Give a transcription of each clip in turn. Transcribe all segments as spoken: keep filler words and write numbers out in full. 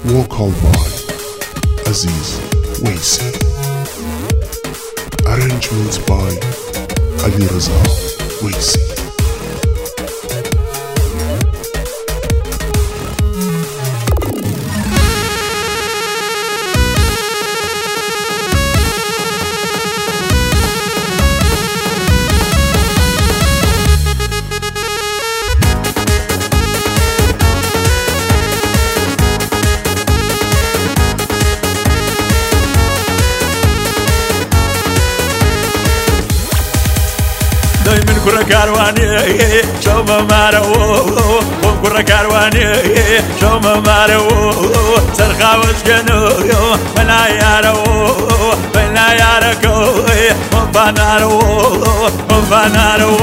Vocal by Aziz Waisi. Arrangements by Ali Raza Waisi. من كرة كارواني شو ما مارو من كرة كارواني شو ما مارو سرخا وشكنو من عيارو من عياركو من فنارو من فنارو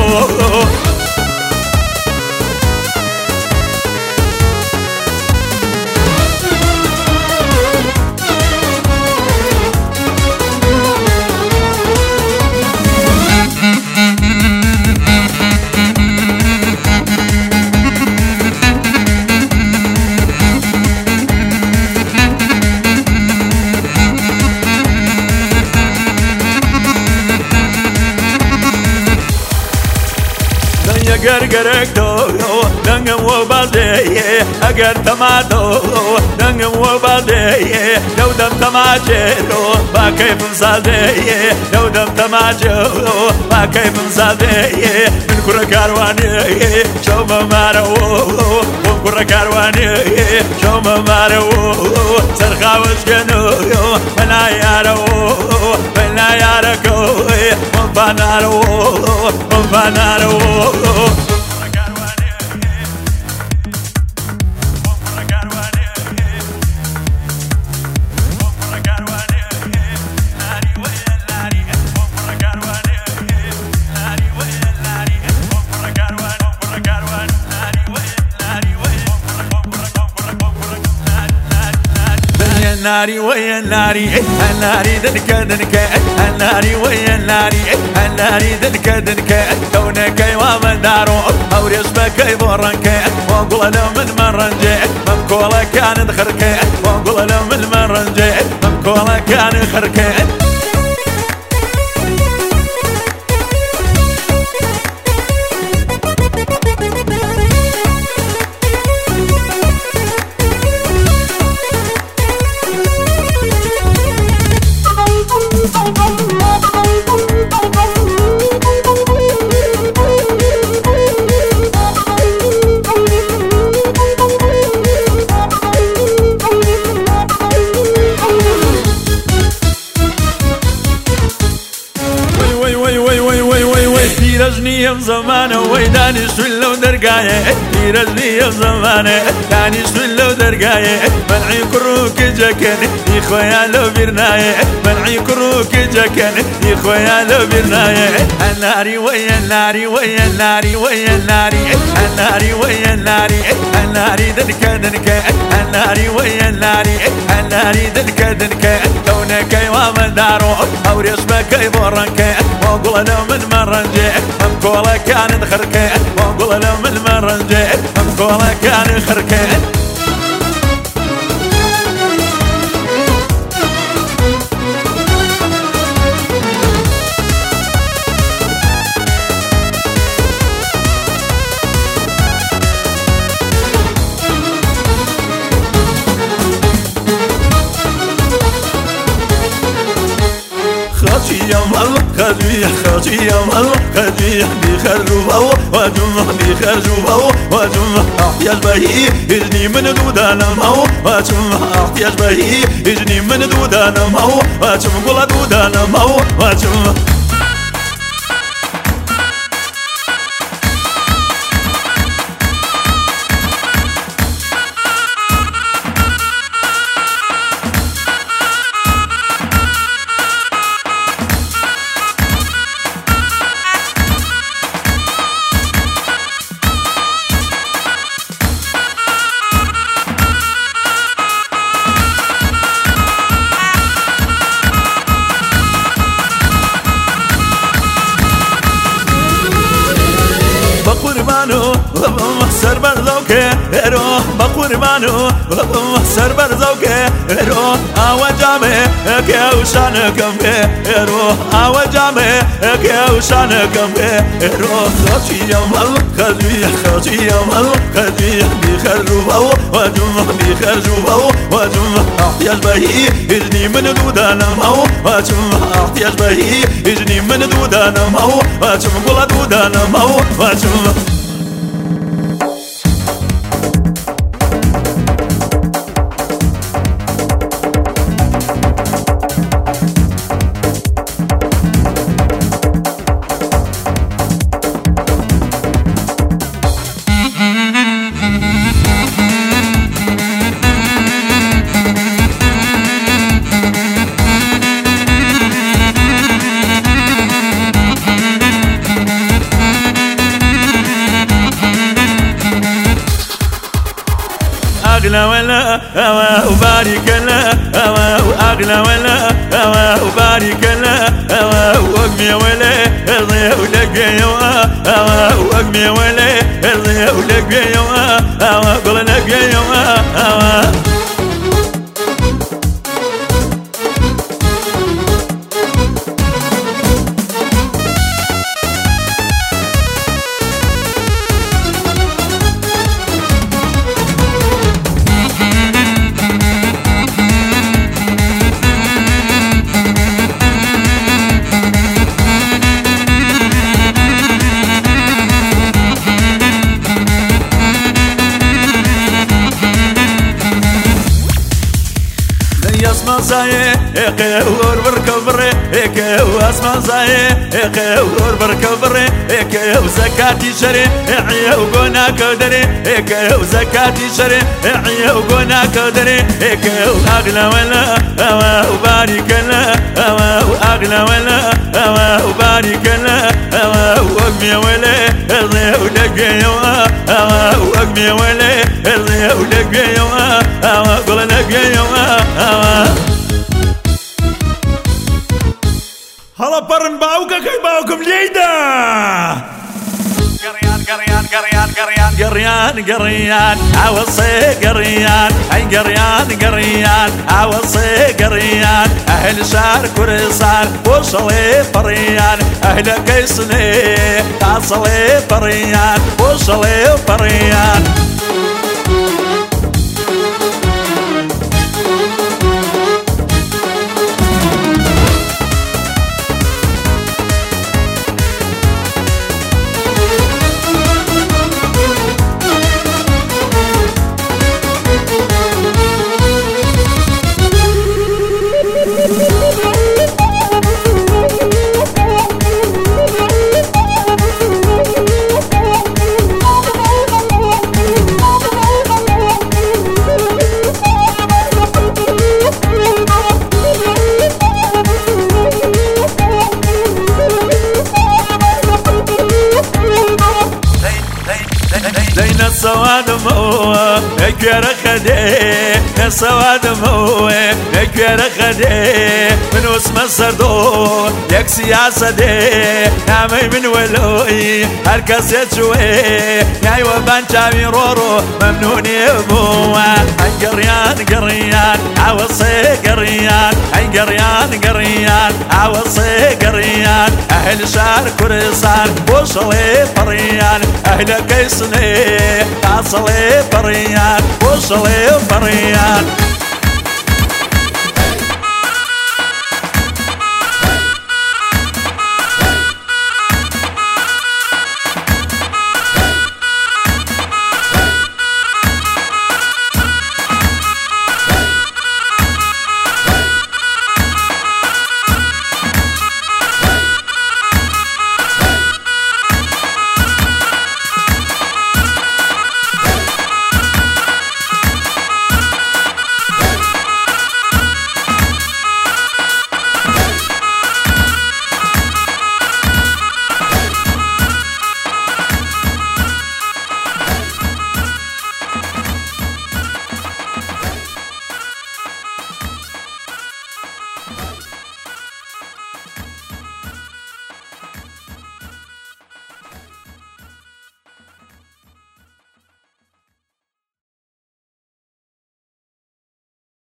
Gargarek do dangam wo balde agar tamato dangam wo balde dawdam tamajero ba kayf msade dawdam tamajero ba kayf msade min kura karwani shoma maro min kura karwani shoma maro sarkha washkano mana yaro mana yarako banaro banaro الناري ويا الناري الناري دنك دنك الناري ويا الناري الناري دنك دنك كونك ومن دارو او رسمك بورنك وقول له من مرنجي ممكوله كان خرك وقول له من مرنجي ممكوله كان خرك رجني يوم زمانه ويداني شلو درقايه رجني يوم زمانه داني شلو درقايه منعي كروك جكن يا خويا لو برنايه منعي كروك جكن يا خويا لو برنايه الناري ويا الناري ويا الناري ويا الناري الناري ويا الناري الناري دنك دنك الناري ويا الناري الناري دنك دنك كونك ومن دارو او رسمك يبورنك وقول له من مرنجي ممكوله كان خركه وقول له من مرنجي ممكوله كان خركه خاطي الله خاطي خاطي الله خاطي بخرجوا وجمع بخرجوا وجمع احتياج بهي اجني من دودانا مو وجمع احتياج بهي اجني من دودانا مو وجمع قول دودانا مو وجمع زوكي رو بقربانو سر بر زوكي رو آوا جامي كيو شانكم رو آوا جامي كيو شانكم رو خشي يوم خزي خشي يوم خزي بيخرجوا وجم بيخرجوا وجم احتياج بهي اجني من دودانا مو وجم احتياج بهي اجني من دودانا مو وجم قول دودانا مو وجم أغلى ولا هوا وبارك لا هوا وأغلى ولا هوا وبارك لا هوا وأقمي ولا ارضي ولقي يوا هوا وأقمي ولا ارضي ولقي يوا هوا قل لقي يوا هوا اسمع زاي اقور بركبر اكو اسمع زاي اقور بركبر اكو زكاتي شري عيو قنا كدري اكو زكاتي شري عيو قنا كدري اكو اغلى ولا هوا وبارك لا هوا واغلى ولا هوا وبارك لا هوا واقمي ولا ارضي ولقي يوا هوا واقمي ولا ارضي ولقي يوا هوا قول لقي يوا هوا هلا برن باوكا كي باوكم ليدا قريان قريان قريان قريان قريان قريان عوصي قريان اي قريان قريان عوصي قريان اهل شار كرسان وصلي فريان اهل كيسني تعصلي فريان وصلي فريان زين السواد مو اكبر خدي السواد مو اكبر خدي من اسم السردو يك سياسة دي نامي من ولوي هالكاس يتشوي ياي وبان شامي رورو ممنوني ابوه اي قريان قريان عوصي قريان اي قريان قريان عوصي قريان اهل شار كرسان وصلي فريان اهل كيسني تعصلي فريان وصلي فريان